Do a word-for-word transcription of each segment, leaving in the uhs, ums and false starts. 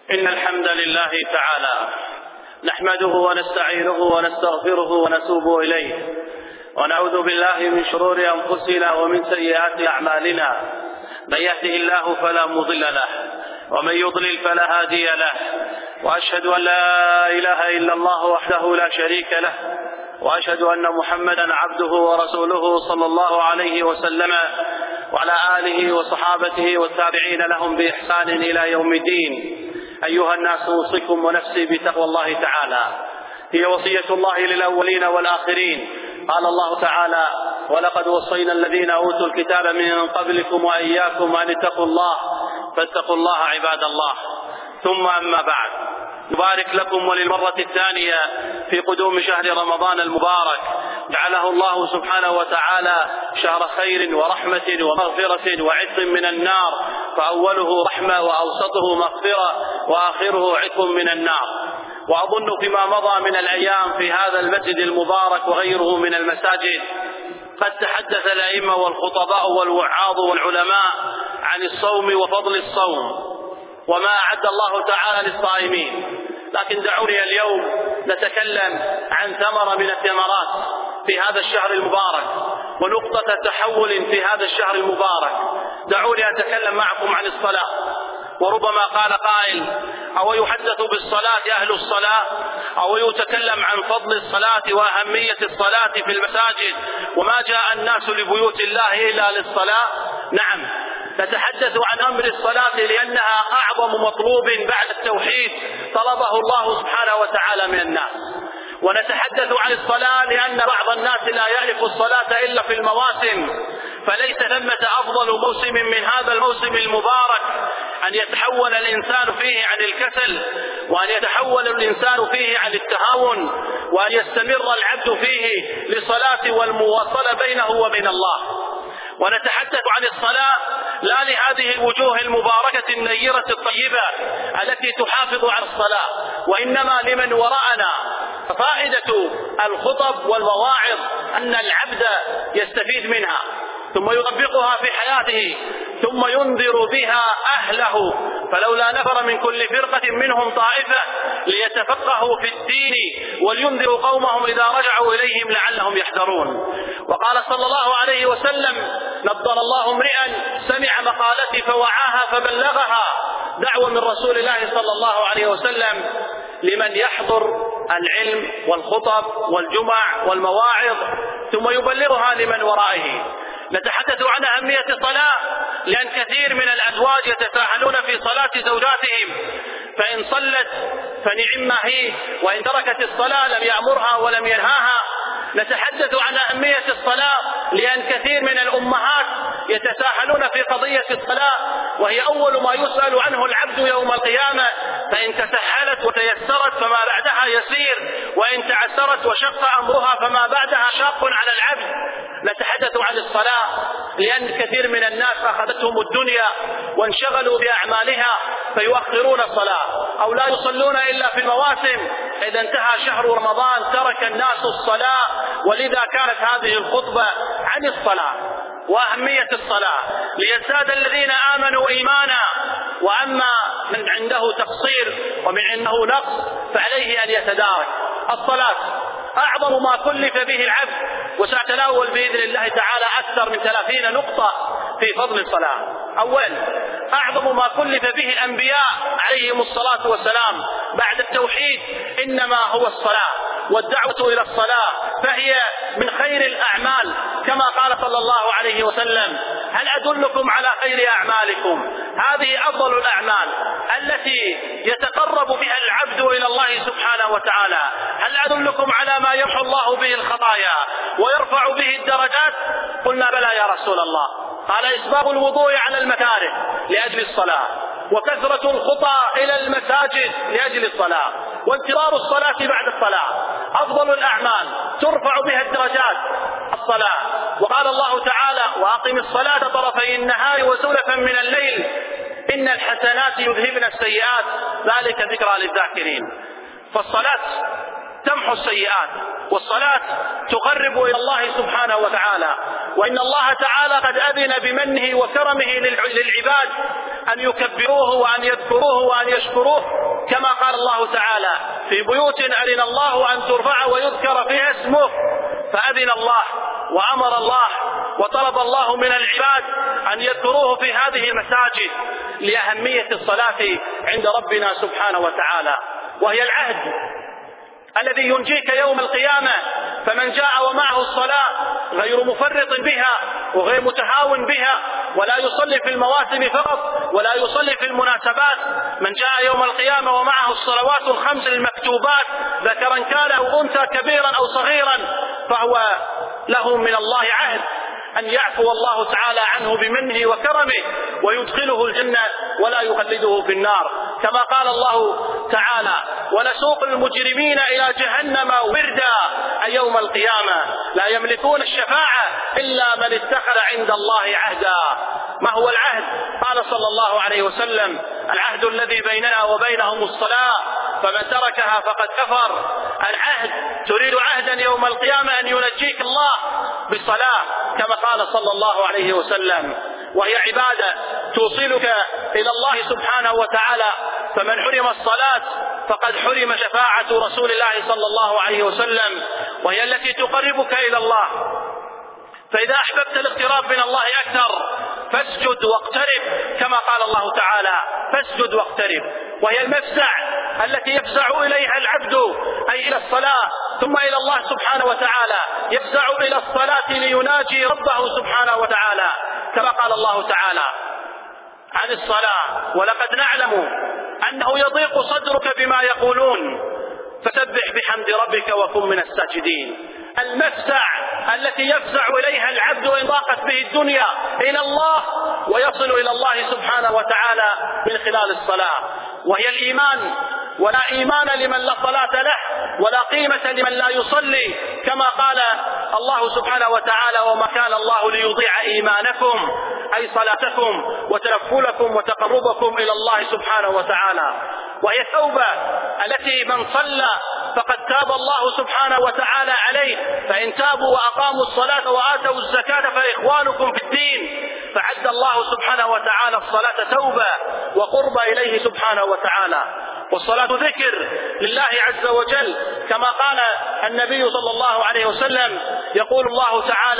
إن الحمد لله تعالى نحمده ونستعينه ونستغفره ونتوب إليه، ونعوذ بالله من شرور أنفسنا ومن سيئات أعمالنا. من يهده الله فلا مضل له، ومن يضلل فلا هادي له، وأشهد أن لا إله إلا الله وحده لا شريك له، وأشهد أن محمدا عبده ورسوله صلى الله عليه وسلم وعلى آله وصحابته والتابعين لهم بإحسان إلى يوم الدين. أيها الناس، أوصيكم ونفسي بتقوى الله تعالى، هي وصية الله للأولين والآخرين. قال الله تعالى: ولقد وصينا الذين أوتوا الكتاب من قبلكم وإياكم أن اتقوا الله، فاتقوا الله عباد الله. ثم أما بعد، نبارك لكم وللمرة الثانية في قدوم شهر رمضان المبارك، جعله الله سبحانه وتعالى شهر خير ورحمة ومغفرة وعتق من النار، فأوله رحمة وأوسطه مغفرة وآخره عتق من النار. وأظن فيما مضى من الأيام في هذا المسجد المبارك وغيره من المساجد قد تحدث الأئمة والخطباء والوعاظ والعلماء عن الصوم وفضل الصوم وما أعد الله تعالى للصائمين، لكن دعوني اليوم نتكلم عن ثمرة من الثمرات في هذا الشهر المبارك ونقطة تحول في هذا الشهر المبارك. دعوني أتكلم معكم عن الصلاة. وربما قال قائل: أو يحدث بالصلاة أهل الصلاة، أو يتكلم عن فضل الصلاة وأهمية الصلاة في المساجد، وما جاء الناس لبيوت الله إلا للصلاة. نعم، نتحدث عن أمر الصلاة لأنها أعظم مطلوب بعد التوحيد طلبه الله سبحانه وتعالى من الناس. ونتحدث عن الصلاة لأن بعض الناس لا يعرف الصلاة إلا في المواسم، فليس ثمة أفضل موسم من هذا الموسم المبارك أن يتحول الإنسان فيه عن الكسل، وأن يتحول الإنسان فيه عن التهاون، وأن يستمر العبد فيه لصلاة والمواصلة بينه وبين الله. ونتحدث عن الصلاة لا لهذه الوجوه المباركة النيرة الطيبة التي تحافظ على الصلاة، وإنما لمن وراءنا. فائدة الخطب والمواعظ أن العبد يستفيد منها ثم يطبقها في حياته ثم ينذر بها أهله. فلولا نفر من كل فرقة منهم طائفة ليتفقهوا في الدين ولينذروا قومهم إذا رجعوا إليهم لعلهم يحذرون. وقال صلى الله عليه وسلم: نضر الله امرئا سمع مقالتي فوعاها فبلغها. دعوة من رسول الله صلى الله عليه وسلم لمن يحضر العلم والخطب والجمع والمواعظ ثم يبلغها لمن ورائه. نتحدث عن أهمية الصلاة لأن كثير من الأزواج يتساهلون في صلاة زوجاتهم، فإن صلت فنعم هي، وإن تركت الصلاة لم يأمرها ولم ينهاها. نتحدث عن أهمية الصلاة لأن كثير من الأمهات يتساهلون في قضية الصلاة، وهي أول ما يسأل عنه العبد يوم القيامة، فإن تسهلت وتيسرت فما بعدها يسير، وإن تعسرت وشق أمرها فما بعدها شاق على العبد. نتحدث عن الصلاة لأن كثير من الناس أخذتهم الدنيا وانشغلوا بأعمالها فيؤخرون الصلاة أو لا يصلون إلا في المواسم. إذا انتهى شهر رمضان ترك الناس الصلاة، ولذا كانت هذه الخطبة عن الصلاة وأهمية الصلاة ليزداد الذين آمنوا إيمانا. وأما من عنده تقصير ومن عنده نقص فعليه أن يتدارك. الصلاة أعظم ما كلف به العبد، وسأتناول بإذن الله تعالى أكثر من ثلاثين نقطة في فضل الصلاة. أولا، أعظم ما كلف به الأنبياء عليهم الصلاة والسلام بعد التوحيد إنما هو الصلاة والدعوة إلى الصلاة، فهي من خير الأعمال كما قال صلى الله عليه وسلم: هل أدلكم على خير أعمالكم؟ هذه أفضل الأعمال التي يتقرب بها العبد إلى الله سبحانه وتعالى. هل أدلكم على ما يمحو الله به الخطايا ويرفع به الدرجات؟ قلنا: بلى يا رسول الله. قال: إسباغ الوضوء على المكاره لأجل الصلاة، وكثرة الخطى إلى المساجد لأجل الصلاة، وانتظار الصلاة بعد الصلاة. أفضل الأعمال ترفع بها الدرجات الصلاة. وقال الله تعالى: وأقم الصلاة طرفي النهار وزلفا من الليل إن الحسنات يذهبن السيئات ذلك ذكرى للذاكرين. فالصلاة تمحو السيئات، والصلاة تقرب إلى الله سبحانه وتعالى. وإن الله تعالى قد أذن بمنه وكرمه للعباد أن يكبروه وأن يذكروه وأن يشكروه، كما قال الله تعالى: في بيوت أذن الله أن ترفع ويذكر فيها اسمه. فأذن الله وأمر الله وطلب الله من العباد أن يذكروه في هذه المساجد لأهمية الصلاة عند ربنا سبحانه وتعالى، وهي العهد الذي ينجيك يوم القيامة. فمن جاء ومعه الصلاة غير مفرط بها وغير متهاون بها، ولا يصلي في المواسم فقط ولا يصلي في المناسبات، من جاء يوم القيامة ومعه الصلوات الخمس المكتوبات ذكرا كان أو أنثى كبيرا أو صغيرا، فهو له من الله عهد أن يعفو الله تعالى عنه بمنه وكرمه ويدخله الجنة ولا يخلده في النار، كما قال الله تعالى: ونسوق المجرمين إلى جهنم وردا. أي يوم القيامة لا يملكون الشفاعة إلا من اتخذ عند الله عهدا. ما هو العهد؟ قال صلى الله عليه وسلم: العهد الذي بيننا وبينهم الصلاة، فمن تركها فقد كفر. العهد، تريد عهدا يوم القيامة أن ينجيك الله بالصلاة، كما قال صلى الله عليه وسلم، وهي عبادة توصلك إلى الله سبحانه وتعالى. فمن حرم الصلاة فقد حرم شفاعة رسول الله صلى الله عليه وسلم، وهي التي تقربك إلى الله. فإذا أحببت الاقتراب من الله أكثر فاسجد واقترب، كما قال الله تعالى: فاسجد واقترب. وهي المفزع التي يفزع إليها العبد، أي إلى الصلاة، ثم إلى الله سبحانه وتعالى، يفزع إلى الصلاة ليناجي ربه سبحانه وتعالى، كما قال الله تعالى عن الصلاة: ولقد نعلم أنه يضيق صدرك بما يقولون فسبح بحمد ربك وكن من الساجدين. المفزع التي يفزع إليها العبد إن ضاقت به الدنيا إلى الله، ويصل إلى الله سبحانه وتعالى من خلال الصلاة، وهي الإيمان. ولا إيمان لمن لا صلاة له، ولا قيمة لمن لا يصلي، كما قال الله سبحانه وتعالى: وما كان الله ليضيع إيمانكم، أي صلاتكم وتنفلكم وتقربكم إلى الله سبحانه وتعالى. وهي التوبة التي من صلى فقد تاب الله سبحانه وتعالى عليه، فإن تابوا وأقاموا الصلاة وآتوا الزكاة فإخوانكم في الدين. فعد الله سبحانه وتعالى الصلاة توبة وقرب إليه سبحانه وتعالى. والصلاة ذكر لله عز وجل، كما قال النبي صلى الله عليه وسلم: يقول الله تعالى: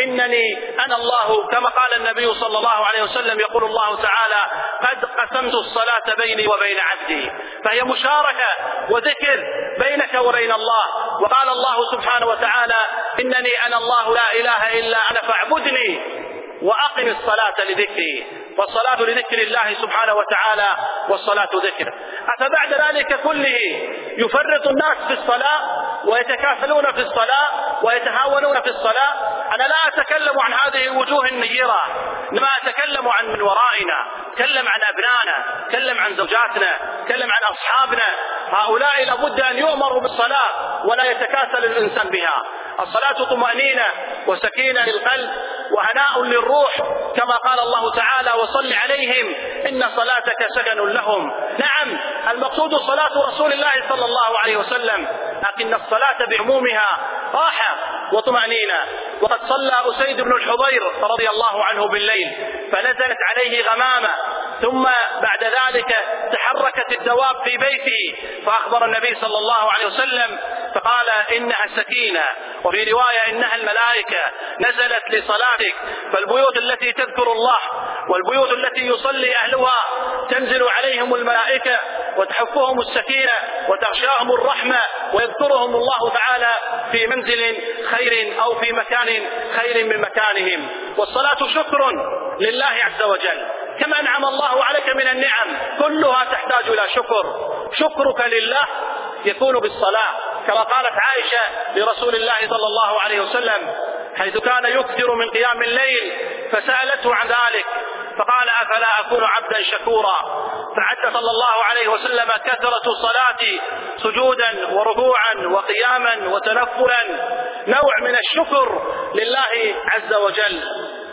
إنني أنا الله. كما قال النبي صلى الله عليه وسلم: يقول الله تعالى: قد قسمت الصلاة بيني وبين عبدي. فهي مشاركة وذكر بينك وبين الله. وقال الله سبحانه وتعالى: إنني أنا الله لا إله إلا أنا فاعبدني وأقم الصلاة لذكري. والصلاة لذكر الله سبحانه وتعالى، والصلاة ذكر. أفبعد ذلك كله يفرط الناس في الصلاة ويتكافلون في الصلاة ويتهاونون في الصلاة؟ أنا لا أتكلم عن هذه الوجوه النيرة، إنما أتكلم عن من ورائنا، أتكلم عن أبنائنا، أتكلم عن زوجاتنا، أتكلم عن أصحابنا. هؤلاء لابد أن يؤمروا بالصلاة ولا يتكاسل الإنسان بها. الصلاة طمأنينة وسكينة للقلب وهناء للروح، كما قال الله تعالى: وصل عليهم إن صلاتك سكن لهم. نعم، المقصود صلاة رسول الله صلى الله عليه وسلم، لكن الصلاة بعمومها راحة وطمأنينة. وقد صلى أسيد بن الحضير رضي الله عنه بالليل فنزلت عليه غمامة، ثم بعد ذلك تحركت الدواب في بيته، فأخبر النبي صلى الله عليه وسلم فقال: إنها السكينة، وفي رواية إنها الملائكة نزلت لصلاتك. فالبيوت التي تذكر الله والبيوت التي يصلي أهلها تنزل عليهم الملائكة وتحفهم السكينة وتغشاهم الرحمة ويذكرهم الله تعالى في منزل خير أو في مكان خير من مكانهم. والصلاة شكر لله عز وجل، كما أنعم الله عليك من النعم كلها تحتاج إلى شكر. شكرك لله يكون بالصلاة، كما قالت عائشة لرسول الله صلى الله عليه وسلم حيث كان يكثر من قيام الليل، فسألته عن ذلك فقال: أفلا أكون عبدا شكورا؟ فعد صلى الله عليه وسلم كثرة صلاتي سجودا وركوعا وقياما وتنفلا، نوع من الشكر لله عز وجل.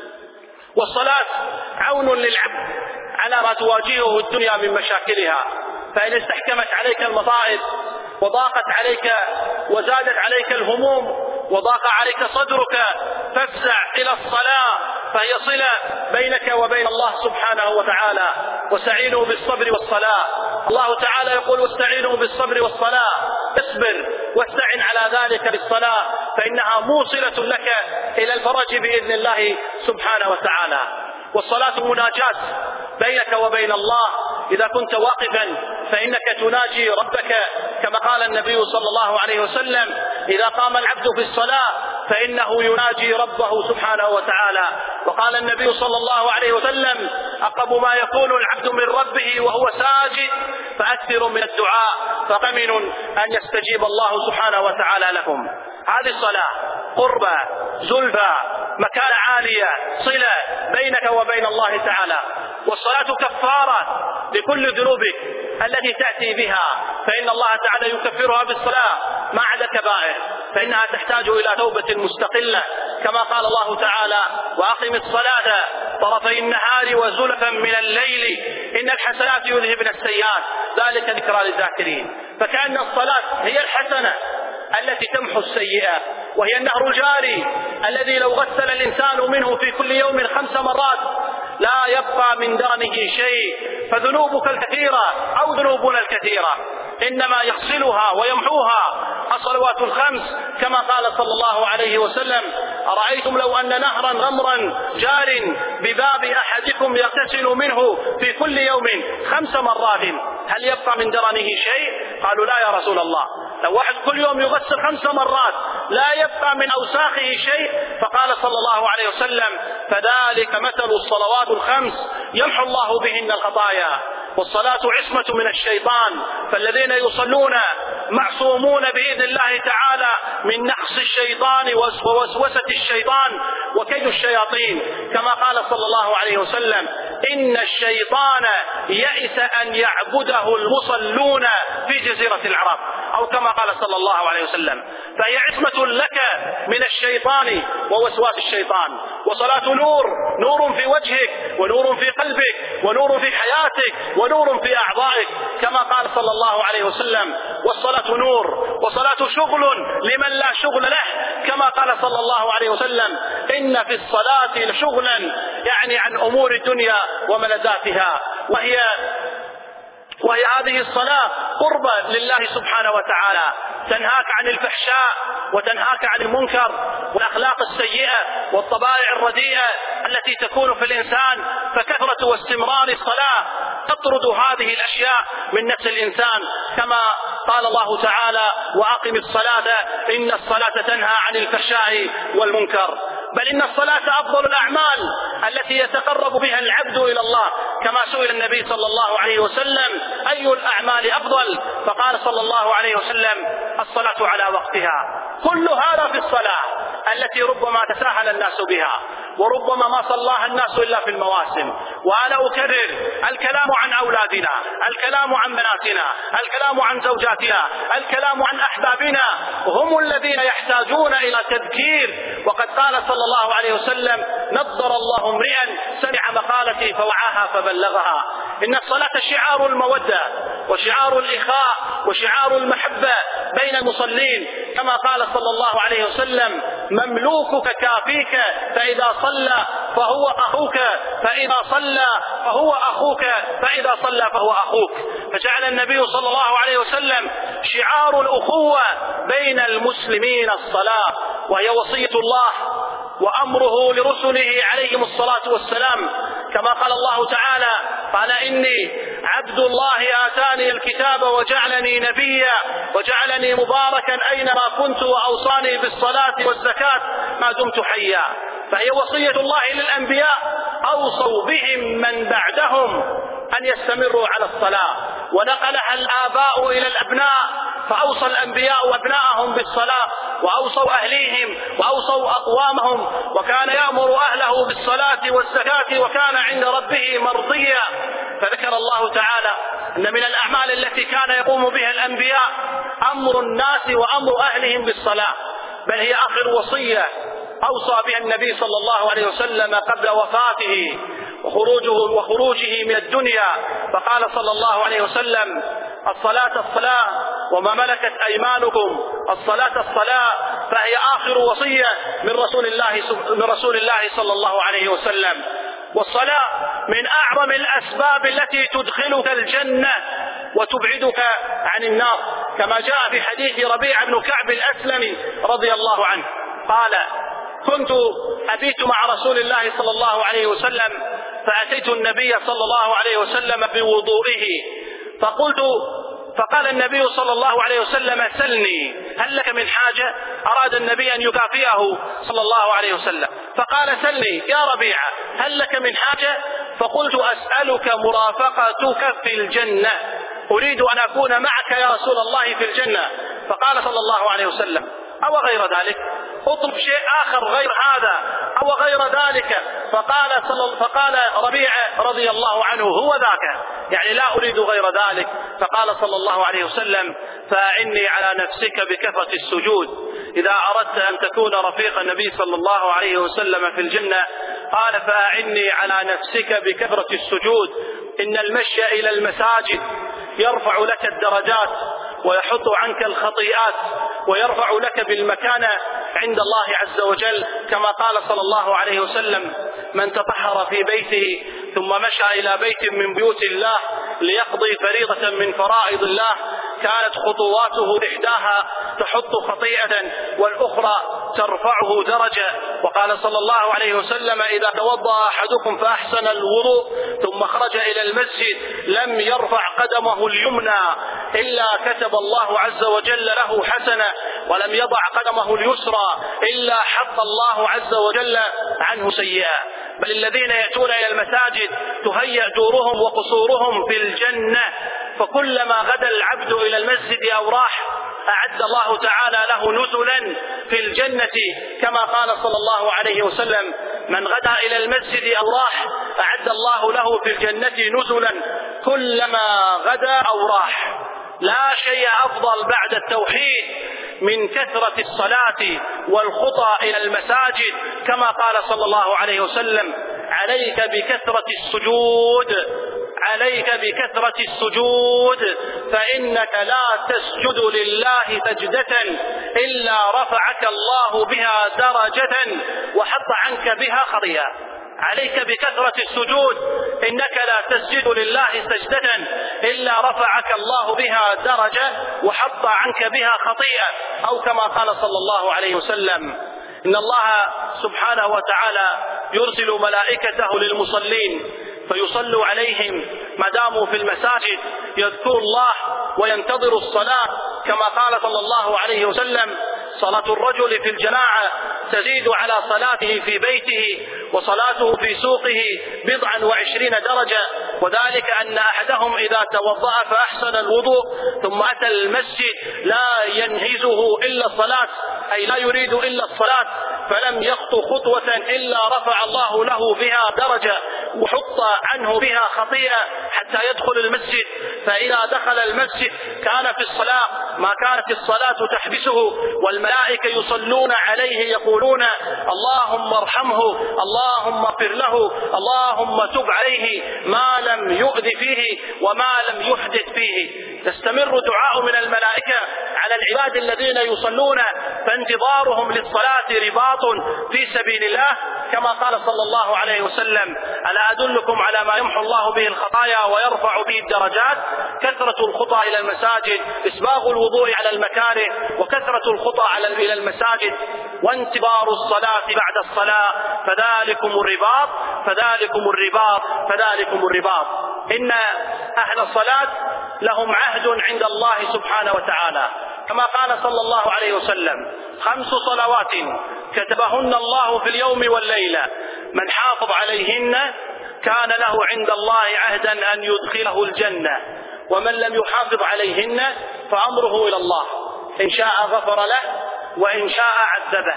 والصلاة عون للعبد على ما تواجهه الدنيا من مشاكلها، فإن استحكمت عليك المصائب وضاقت عليك وزادت عليك الهموم وضاق عليك صدرك، فافزع إلى الصلاة فهي صلة بينك وبين الله سبحانه وتعالى. واستعينوا بالصبر والصلاة، الله تعالى يقول واستعينوا بالصبر والصلاة، اصبر واستعن على ذلك بالصلاة فإنها موصلة لك إلى الفرج بإذن الله سبحانه وتعالى. والصلاة مناجاة بينك وبين الله، إذا كنت واقفا فإنك تناجي ربك كما قال النبي صلى الله عليه وسلم إذا قام العبد في الصلاة فإنه يناجي ربه سبحانه وتعالى. وقال النبي صلى الله عليه وسلم أقرب ما يكون العبد من ربه وهو ساجد فأكثر من الدعاء فقمن أن يستجيب الله سبحانه وتعالى لكم. هذه الصلاة قربة زلفى مكانة عالية صلة بينك وبين الله تعالى. والصلاة كفارة لكل ذنوبك التي تأتي بها، فإن الله تعالى يكفرها بالصلاة ما عدا كبائر، فإنها تحتاج إلى توبة مستقلة كما قال الله تعالى وأقم الصلاة طرفي النهار وزلفا من الليل إن الحسنات يذهبن السيئات ذلك ذكرى للذاكرين. فكأن الصلاة هي الحسنة التي تمحو السيئة، وهي النهر الجاري الذي لو غسل الإنسان منه في كل يوم خمس مرات لا يبقى من درنه شيء. فذنوبك الكثيرة أو ذنوبنا الكثيرة إنما يغسلها ويمحوها الصلوات الخمس كما قال صلى الله عليه وسلم أرأيتم لو أن نهرا غمرا جار بباب أحدكم يغتسل منه في كل يوم خمس مرات هل يبقى من درنه شيء؟ قالوا لا يا رسول الله، لو واحد كل يوم يغسل خمس مرات لا يبقى من أوساخه شيء. فقال صلى الله عليه وسلم فذلك مثل الصلوات الخمس يمحو الله بهن الخطايا. والصلاة عصمة من الشيطان، فالذين يصلون معصومون بإذن الله تعالى من نقص الشيطان ووسوسة الشيطان وكيد الشياطين كما قال صلى الله عليه وسلم إن الشيطان يئس أن يعبده المصلون في جزيرة العرب أو كما قال صلى الله عليه وسلم. فهي عصمة لك من الشيطان ووسواس الشيطان. وصلاة نور، نور في وجهك ونور في قلبك ونور في حياتك ونور في أعضائك كما قال صلى الله عليه وسلم والصلاة نور. وصلاة شغل لمن لا شغل له كما قال صلى الله عليه وسلم إن في الصلاة لشغلا، يعني عن أمور الدنيا وملذاتها. وهي وهي هذه الصلاة قربة لله سبحانه وتعالى، تنهاك عن الفحشاء وتنهاك عن المنكر والأخلاق السيئة والطبائع الرديئة التي تكون في الإنسان. فكثرة واستمرار الصلاة تطرد هذه الأشياء من نفس الإنسان كما قال الله تعالى وأقم الصلاة إن الصلاة تنهى عن الفحشاء والمنكر. بل إن الصلاة أفضل الأعمال التي يتقرب بها العبد إلى الله كما سئل النبي صلى الله عليه وسلم أي الأعمال أفضل؟ فقال صلى الله عليه وسلم الصلاة على وقتها. كل هذا في الصلاة التي ربما تساهل الناس بها وربما ما صلاها الناس إلا في المواسم. وأنا أكرر الكلام عن أولادنا، الكلام عن بناتنا، الكلام عن زوجاتنا، الكلام عن أحبابنا، هم الذين يحتاجون إلى تذكير. وقد قال صلى الله عليه وسلم نضر الله امرئا سمع مقالتي فوعاها فبلغها. إن الصلاة شعار المودة وشعار الإخاء وشعار المحبة بين المصلين كما قال صلى الله عليه وسلم مملوكك كافيك فإذا صلى فهو أخوك فإذا صلى فهو أخوك فإذا صلى فهو أخوك. فجعل النبي صلى الله عليه وسلم شعار الأخوة بين المسلمين الصلاة، وهي وصية الله وأمره لرسله عليهم الصلاة والسلام كما قال الله تعالى قال إني عبد الله آتاني الكتاب وجعلني نبيا وجعلني مباركا أينما كنت وأوصاني بالصلاة والزكاة ما دمت حيا. فهي وصية الله للأنبياء أوصوا بهم من بعدهم أن يستمروا على الصلاة، ونقلها الآباء إلى الأبناء فأوصى الأنبياء أبناءهم بالصلاة وأوصوا أهليهم وأوصوا أقوامهم، وكان يأمر أهله بالصلاة والزكاة وكان عند ربه مرضيا. فذكر الله تعالى أن من الأعمال التي كان يقوم بها الأنبياء أمر الناس وأمر أهلهم بالصلاة، بل هي آخر وصية أوصى بها النبي صلى الله عليه وسلم قبل وفاته وخروجه, وخروجه من الدنيا. فقال صلى الله عليه وسلم الصلاة الصلاة وما ملكت أيمانكم الصلاة الصلاة، فهي آخر وصية من رسول الله من رسول الله صلى الله عليه وسلم. والصلاة من أعظم الأسباب التي تدخلك الجنة وتبعدك عن النار، كما جاء في حديث ربيع بن كعب الأسلمي رضي الله عنه قال: كنت أبيت مع رسول الله صلى الله عليه وسلم، فأتيت النبي صلى الله عليه وسلم بوضوئه، فقلت فقال النبي صلى الله عليه وسلم: سلني، هل لك من حاجة؟ أراد النبي أن يكافئه صلى الله عليه وسلم، فقال: سلني يا ربيعة، هل لك من حاجة؟ فقلت: أسألك مرافقتك في الجنة، أريد أن أكون معك يا رسول الله في الجنة. فقال صلى الله عليه وسلم: أو غير ذلك، اطلب شيء آخر غير هذا أو غير ذلك. فقال, فقال ربيعة رضي الله عنه: هو ذاك، يعني لا أريد غير ذلك. فقال صلى الله عليه وسلم: فأعني على نفسك بكثرة السجود، إذا أردت أن تكون رفيق النبي صلى الله عليه وسلم في الجنة. قال: فأعني على نفسك بكثرة السجود، إن المشي إلى المساجد يرفع لك الدرجات ويحط عنك الخطيئات ويرفع لك بالمكانة عند الله عز وجل، كما قال صلى الله عليه وسلم: من تطهر في بيته ثم مشى إلى بيت من بيوت الله ليقضي فريضة من فرائض الله كانت خطواته إحداها تحط خطيئة والأخرى ترفعه درجة. وقال صلى الله عليه وسلم: إذا توضأ أحدكم فأحسن الوضوء ثم خرج إلى المسجد لم يرفع قدمه اليمنى إلا كتب الله عز وجل له حسنة، ولم يضع قدمه اليسرى إلا حط الله عز وجل عنه سيئة. بل الذين يأتون إلى المساجد تهيأ دورهم وقصورهم في الجنة، فكلما غدا العبد إلى المسجد أو راح أعد الله تعالى له نزلا في الجنة، كما قال صلى الله عليه وسلم: من غدا إلى المسجد أو راح أعد الله له في الجنة نزلا كلما غدا أو راح. لا شيء أفضل بعد التوحيد من كثرة الصلاة والخطى إلى المساجد، كما قال صلى الله عليه وسلم: عليك بكثرة السجود، عليك بكثرة السجود، فإنك لا تسجد لله سجدة إلا رفعك الله بها درجة وحط عنك بها خطيئة. عليك بكثرة السجود، إنك لا تسجد لله سجدة إلا رفعك الله بها درجة وحط عنك بها خطيئة، أو كما قال صلى الله عليه وسلم: إن الله سبحانه وتعالى يرسل ملائكته للمصلين فيصلوا عليهم ما داموا في المساجد، يذكروا الله وينتظر الصلاة، كما قال صلى الله عليه وسلم: صلاة الرجل في الجماعة تزيد على صلاته في بيته وصلاته في سوقه بضعا وعشرين درجة، وذلك أن أحدهم إذا توضأ فأحسن الوضوء ثم أتى المسجد لا ينهزه إلا الصلاة، أي لا يريد إلا الصلاة، فلم يخطو خطوة إلا رفع الله له بها درجة وحط عنه بها خطيئة حتى يدخل المسجد. فإذا دخل المسجد كان في الصلاة ما كانت الصلاة تحبسه، والملائكة يصلون عليه يقولون: اللهم ارحمه، اللهم اغفر له، اللهم تب عليه، ما لم يؤذ فيه وما لم يحدث فيه. تستمر دعاء من الملائكة على العباد الذين يصلون، فانتظارهم للصلاة رباط في سبيل الله، كما قال صلى الله عليه وسلم: ألا أدلكم على ما يمحو الله به الخطايا ويرفع به الدرجات؟ كثرة الخطى إلى المساجد، إسباغ الوضوء على المكاره، وكثرة الخطى إلى المساجد، وانتظار الصلاة بعد الصلاة، فذلكم الرباط فذلكم الرباط فذلكم الرباط. إن أهل الصلاة لهم عهد عند الله سبحانه وتعالى، كما قال صلى الله عليه وسلم: خمس صلوات كتبهن الله في اليوم والليلة من حافظ عليهن كان له عند الله عهدا أن يدخله الجنة، ومن لم يحافظ عليهن فأمره إلى الله، إن شاء غفر له وإن شاء عذبه.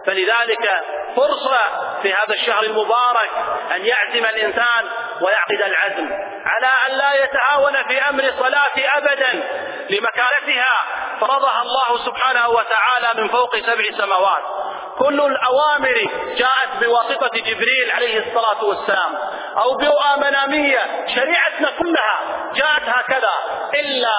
فلذلك فرصة في هذا الشهر المبارك أن يعزم الإنسان ويعقد العزم على أن لا يتهاون في أمر الصلاة أبدا لمكانتها فرضها الله سبحانه وتعالى من فوق سبع سماوات، كل الأوامر جاءت بواسطة جبريل عليه الصلاة والسلام أو برؤى منامية، شريعتنا كلها جاءت هكذا إلا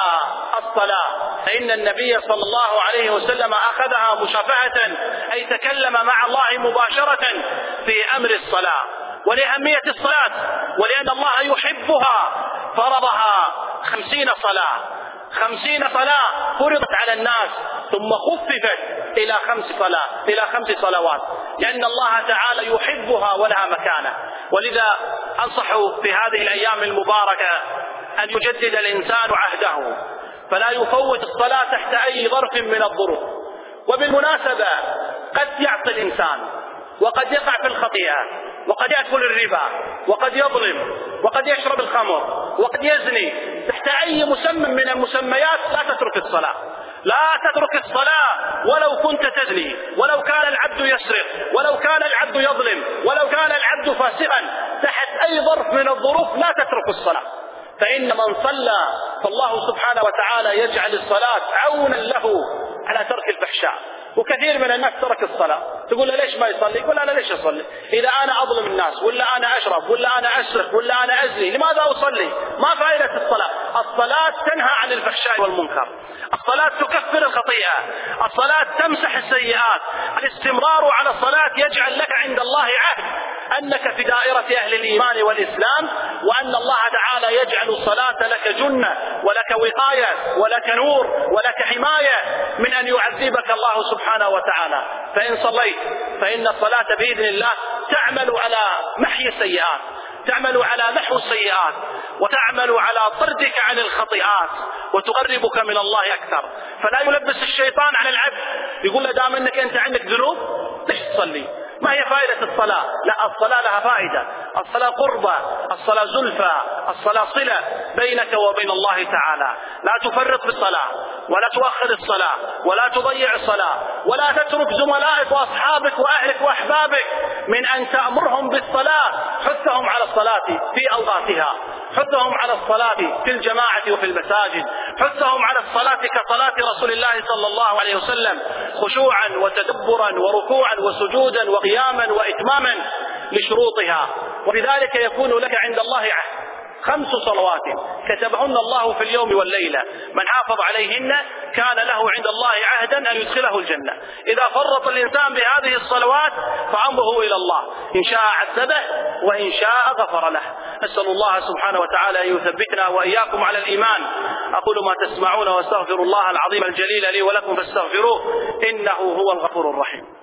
الصلاة، فإن النبي صلى الله عليه وسلم أخذها مشافهة، أي تكلم مع الله مباشرة في أمر الصلاة ولأهمية الصلاة، ولأن الله يحبها فرضها خمسين صلاة، خمسين صلاة فرضت على الناس ثم خففت إلى خمس صلاة إلى خمس صلوات، لأن الله تعالى يحبها ولها مكانة. ولذا أنصح في هذه الأيام المباركة أن يجدد الإنسان عهده، فلا يفوت الصلاة تحت أي ظرف من الظروف. وبالمناسبة قد يعصي الإنسان وقد يقع في الخطيئة وقد يأكل الربا وقد يظلم وقد يشرب الخمر وقد يزني، تحت أي مسمى من المسميات لا تترك الصلاة، لا تترك الصلاة ولو كنت تزني، ولو كان العبد يسرق، ولو كان العبد يظلم، ولو كان العبد فاسقا، تحت أي ظرف من الظروف لا تترك الصلاة، فإن من صلى فالله سبحانه وتعالى يجعل الصلاة عونا له على ترك الفحشاء. وكثير من الناس ترك الصلاة، تقول له ليش ما يصلي؟ يقول أنا ليش أصلي؟ إذا أنا أظلم الناس ولا أنا أشرب ولا أنا أسرق ولا أنا أزني لماذا أصلي؟ ما فائدة الصلاة؟ الصلاة تنهى عن الفحشاء والمنكر، الصلاة تكفر الخطيئة، الصلاة تمسح السيئات، الاستمرار على الصلاة يجعل لك عند الله عهد أنك في دائرة أهل الإيمان والإسلام، وأن الله تعالى يجعل الصلاة لك جنة ولك وقاية ولك نور ولك حماية من أن يعذبك الله سبحانه وتعالى. فإن صليت فإن الصلاة بإذن الله تعمل على محي السيئات، تعمل على محو السيئات، وتعمل على طردك عن الخطيئات، وتقربك من الله أكثر. فلا يلبس الشيطان على العبد يقول له دام أنك أنت عندك ذنوب ليش تصلي؟ ما هي فائدة الصلاة؟ لا، الصلاة لها فائدة، الصلاة قربة، الصلاة زلفى، الصلاة صلة بينك وبين الله تعالى. لا تفرط بالصلاة ولا تؤخر الصلاة ولا تضيع الصلاة، ولا تترك زملائك وأصحابك وأهلك وأحبابك من أن تأمرهم بالصلاة، حثهم على الصلاة في أوقاتها، حثهم على الصلاة في الجماعة وفي المساجد، حثهم على الصلاة كصلاة رسول الله صلى الله عليه وسلم، خشوعا وتدبرا وركوعا وسجودا وقياما وإتماما لشروطها. وبذلك يكون لك عند الله عهد، خمس صلوات كتبهن الله في اليوم والليلة، من حافظ عليهن كان له عند الله عهدا أن يدخله الجنة. إذا فرط الإنسان بهذه الصلوات فأمره إلى الله، إن شاء عذبه وإن شاء غفر له. نسأل الله سبحانه وتعالى أن يثبتنا وإياكم على الإيمان. أقول ما تسمعون واستغفر الله العظيم الجليل لي ولكم فاستغفروه إنه هو الغفور الرحيم.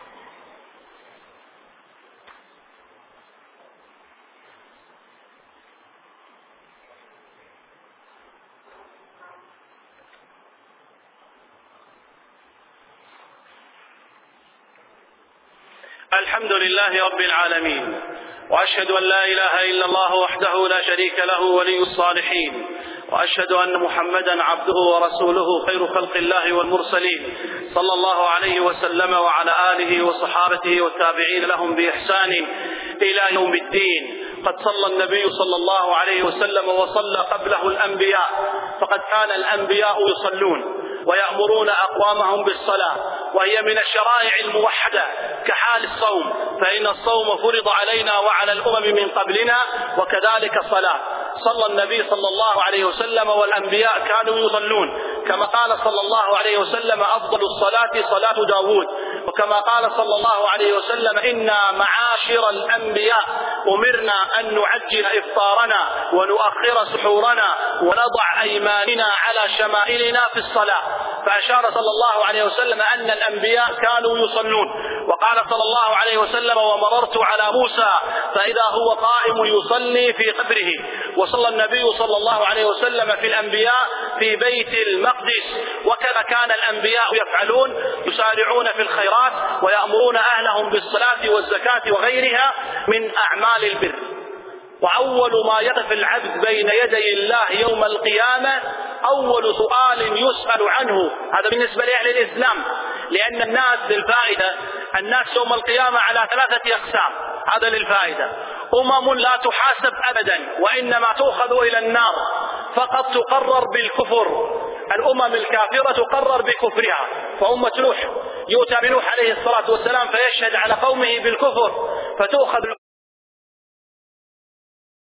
الحمد لله رب العالمين، وأشهد أن لا إله إلا الله وحده لا شريك له ولي الصالحين، وأشهد أن محمدا عبده ورسوله خير خلق الله والمرسلين، صلى الله عليه وسلم وعلى آله وصحابته والتابعين لهم بإحسان إلى يوم الدين. قد صلى النبي صلى الله عليه وسلم وصلى قبله الأنبياء، فقد كان الأنبياء يصلون ويأمرون أقوامهم بالصلاة، وهي من الشرائع الموحدة كحال الصوم، فإن الصوم فرض علينا وعلى الأمم من قبلنا، وكذلك الصلاة. صلى النبي صلى الله عليه وسلم والأنبياء كانوا يصلون، كما قال صلى الله عليه وسلم أفضل الصلاة صلاة داود، وكما قال صلى الله عليه وسلم إنا معاشر الأنبياء أمرنا أن نعجل إفطارنا ونؤخر سحورنا ونضع أيماننا على شمائلنا في الصلاة. فأشار صلى الله عليه وسلم أن الأنبياء كانوا يصلون. وقال صلى الله عليه وسلم ومررت على موسى فإذا هو قائم يصلي في قبره. وصلى النبي صلى الله عليه وسلم في الأنبياء في بيت المقدس، وكذا كان الأنبياء يفعلون، يسارعون في الخيرات ويأمرون أهلهم بالصلاة والزكاة وغيرها من أعمال البر. وأول ما يقف العبد بين يدي الله يوم القيامة أول سؤال يسأل عنه، هذا بالنسبة لأهل الإسلام، لأن الناس للفائدة، الناس يوم القيامة على ثلاثة أقسام، هذا للفائدة. أمم لا تحاسب أبدا وإنما تؤخذ إلى النار، فقط تقرر بالكفر، الأمم الكافرة تقرر بكفرها. فأمة نوح يؤتى بنوح عليه الصلاة والسلام فيشهد على قومه بالكفر فتؤخذ